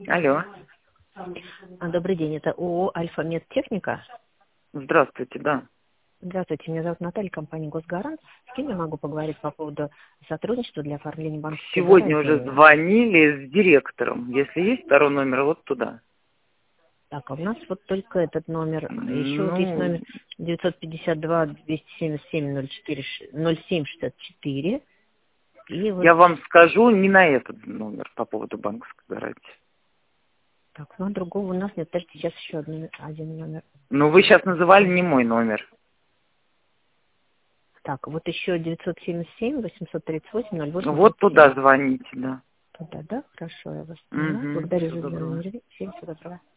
Алло. Добрый день, это ООО «Альфа-Медтехника». Здравствуйте, да. Здравствуйте, меня зовут Наталья, компания «Госгарант». С кем я могу поговорить по поводу сотрудничества для оформления банковской Сегодня гарантии у уже меня? звонили с директором. Если есть второй номер, вот туда. Так, а у нас вот только этот номер. Еще вот есть Ну, номер 952-277-0764. И вот, я вам скажу не на этот номер по поводу банковской гарантии. так, ну, а другого у нас нет. Подождите, сейчас еще один номер. Но вы сейчас называли не мой номер. Так, вот еще 977-838-08-73. Вот туда звоните, да. Туда, да? Хорошо, я вас поняла. Угу, Благодарю всего за доброго. звонок. Всем всего доброго.